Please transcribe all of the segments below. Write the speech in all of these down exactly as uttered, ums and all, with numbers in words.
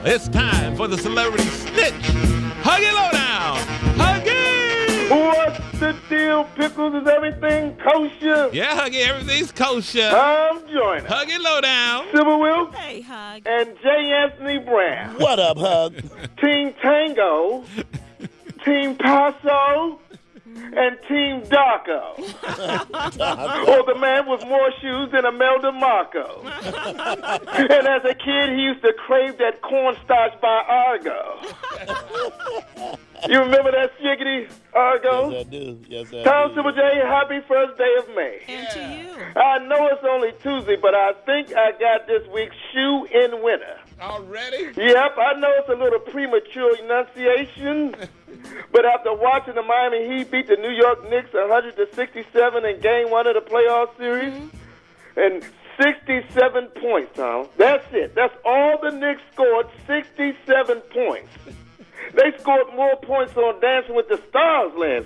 It's time for the Celebrity Snitch. Huggy Lowdown. Huggy! What's the deal, Pickles? Is everything kosher? Yeah, Huggy, everything's kosher. I'm joining Huggy Lowdown. Civil Wilkes Hey, Hug. and J. Anthony Brown. What up, Hug? Team Tango, Team Paso, and Team Darko. Or the man with more shoes than Imelda Marco. And as a kid, he used to crave that cornstarch by Argo. You remember that shiggity, Argo? Yes, I do. Yes, I Tom do. Super J, happy first day of May. And to you. I know it's only Tuesday, but I think I got this week's shoe in winter. Already? Yep, I know it's a little premature enunciation, but after watching the Miami Heat beat the New York Knicks one hundred to sixty-seven in game one of the playoff series, mm-hmm. and sixty-seven points, Tom. That's it. That's all the Knicks scored, sixty-seven points. They scored more points on Dancing with the Stars last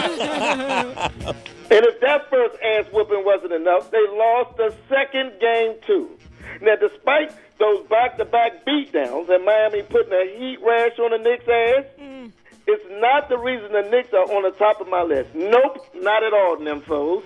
night. And if that first ass whooping wasn't enough, they lost the second game, too. Now, despite those back-to-back beatdowns and Miami putting a heat rash on the Knicks' ass, mm. it's not the reason the Knicks are on the top of my list. Nope, not at all, nymphos.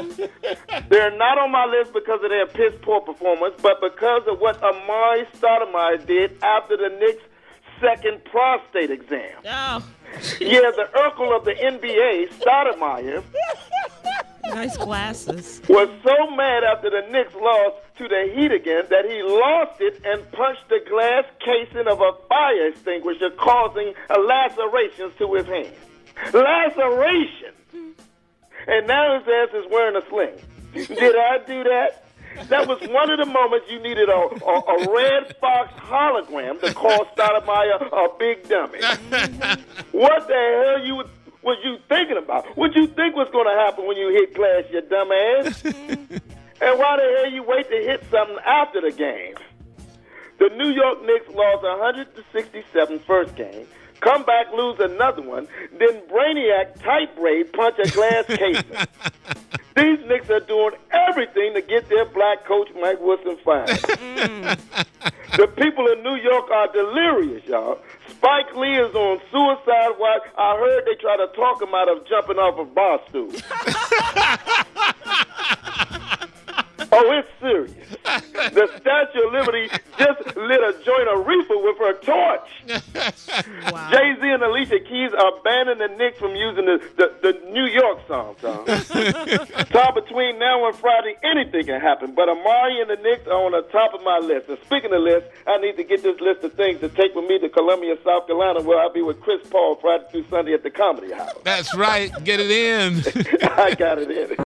They're not on my list because of their piss-poor performance, but because of what Amari Stoudemire did after the Knicks' second prostate exam. Oh. Yeah, the Urkel of the N B A, Stoudemire, nice glasses, was so mad after the Knicks lost to the Heat again that he lost it and punched the glass casing of a fire extinguisher, causing a lacerations to his hand. Laceration! And now his ass is wearing a sling. Did I do that? That was one of the moments you needed a, a, a Red Fox hologram to call Stoudemire a big dummy. What the hell you was you thinking about? What you think was going to happen when you hit glass, you dumb ass? And why the hell you wait to hit something after the game? The New York Knicks lost one hundred to sixty-seven first game, come back, lose another one, then Brainiac tight braid punch a glass casing. These Knicks are doing everything to get their black coach, Mike Wilson, fired. Mm. The people in New York are delirious, y'all. Spike Lee is on suicide watch. I heard they try to talk him out of jumping off a bar stool. Oh, it's serious. The Statue of Liberty just lit a joint of reefer with her torch. Wow. Jay-Z and Alicia Keys are banning the Knicks from using the, the, the New York song, Tom. Tom, between now and Friday, anything can happen, but Amari and the Knicks are on the top of my list. And speaking of lists, I need to get this list of things to take with me to Columbia, South Carolina, where I'll be with Chris Paul Friday through Sunday at the Comedy House. That's right. Get it in. I got it in.